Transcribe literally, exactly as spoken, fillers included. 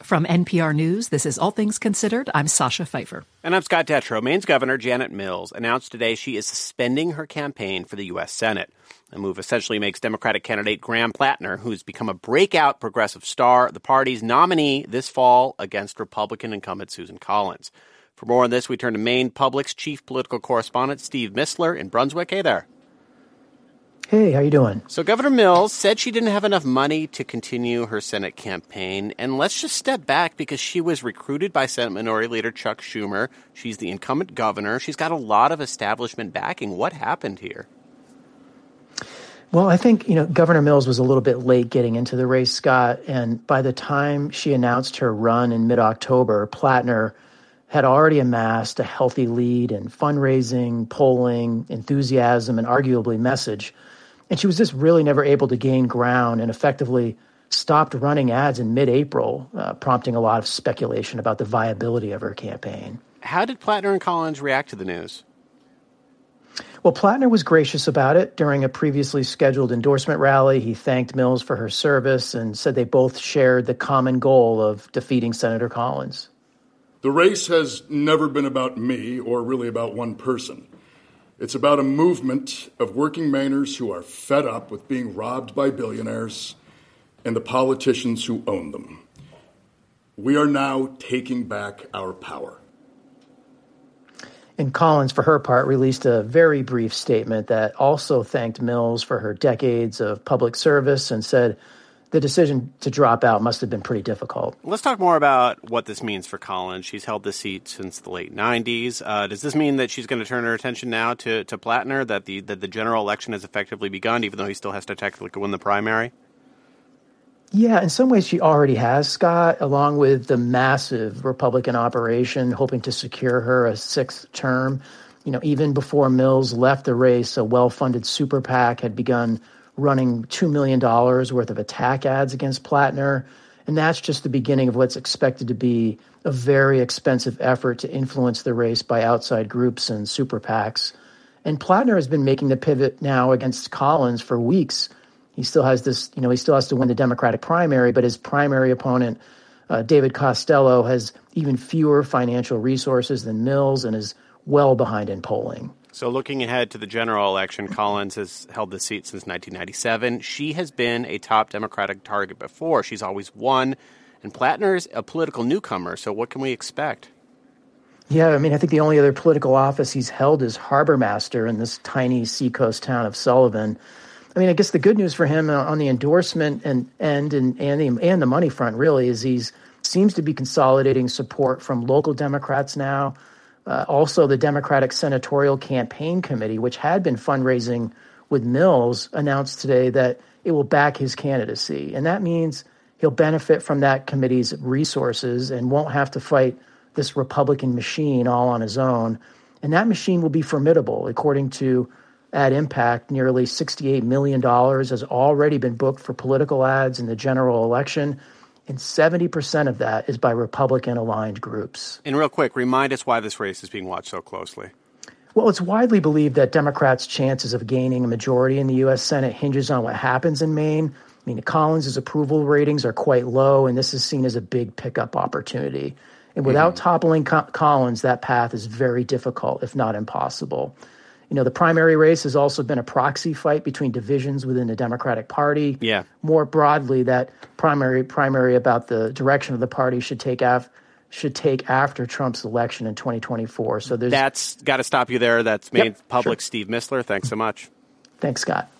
From N P R News, this is All Things Considered. I'm Sasha Pfeiffer. And I'm Scott Detrow. Maine's Governor Janet Mills announced today she is suspending her campaign for the U S. Senate. The move essentially makes Democratic candidate Graham Plattner, who's become a breakout progressive star, the party's nominee this fall against Republican incumbent Susan Collins. For more on this, we turn to Maine Public's chief political correspondent, Steve Mistler in Brunswick. Hey there. Hey, how you doing? So Governor Mills said she didn't have enough money to continue her Senate campaign. And let's just step back because she was recruited by Senate Minority Leader Chuck Schumer. She's the incumbent governor. She's got a lot of establishment backing. What happened here? Well, I think, you know, Governor Mills was a little bit late getting into the race, Scott. And by the time she announced her run in mid-October, Plattner had already amassed a healthy lead in fundraising, polling, enthusiasm, and arguably message. And she was just really never able to gain ground and effectively stopped running ads in mid-April, uh, prompting a lot of speculation about the viability of her campaign. How did Plattner and Collins react to the news? Well, Plattner was gracious about it. During a previously scheduled endorsement rally, he thanked Mills for her service and said they both shared the common goal of defeating Senator Collins. The race has never been about me or really about one person. It's about a movement of working Mainers who are fed up with being robbed by billionaires and the politicians who own them. We are now taking back our power. And Collins, for her part, released a very brief statement that also thanked Mills for her decades of public service and said the decision to drop out must have been pretty difficult. Let's talk more about what this means for Collins. She's held this seat since the late nineties. Uh, does this mean that she's going to turn her attention now to, to Plattner, that the, that the general election has effectively begun, even though he still has to technically win the primary? Yeah, in some ways she already has, Scott, along with the massive Republican operation hoping to secure her a sixth term. You know, even before Mills left the race, a well-funded super PAC had begun running two million dollars worth of attack ads against Plattner. And that's just the beginning of what's expected to be a very expensive effort to influence the race by outside groups and super PACs. And Plattner has been making the pivot now against Collins for weeks. He still has this, you know, he still has to win the Democratic primary, but his primary opponent, uh, David Costello, has even fewer financial resources than Mills and is well behind in polling. So looking ahead to the general election, Collins has held the seat since nineteen ninety-seven. She has been a top Democratic target before. She's always won. And Plattner's a political newcomer, so what can we expect? Yeah, I mean, I think the only other political office he's held is harbor master in this tiny seacoast town of Sullivan. I mean, I guess the good news for him on the endorsement and and and and the, and the money front really is he's seems to be consolidating support from local Democrats now. Uh, also, the Democratic Senatorial Campaign Committee, which had been fundraising with Mills, announced today that it will back his candidacy. And that means he'll benefit from that committee's resources and won't have to fight this Republican machine all on his own. And that machine will be formidable. According to Ad Impact, nearly sixty-eight million dollars has already been booked for political ads in the general election. And seventy percent of that is by Republican-aligned groups. And real quick, remind us why this race is being watched so closely. Well, it's widely believed that Democrats' chances of gaining a majority in the U S. Senate hinges on what happens in Maine. I mean, Collins' approval ratings are quite low, and this is seen as a big pickup opportunity. And without mm-hmm. toppling Co- Collins, that path is very difficult, if not impossible. You know, the primary race has also been a proxy fight between divisions within the Democratic Party. Yeah. More broadly, that primary primary about the direction of the party should take af- should take after Trump's election in twenty twenty-four. So there's That's got to stop you there. That's Maine yep, Public sure. Steve Mistler. Thanks so much. Thanks, Scott.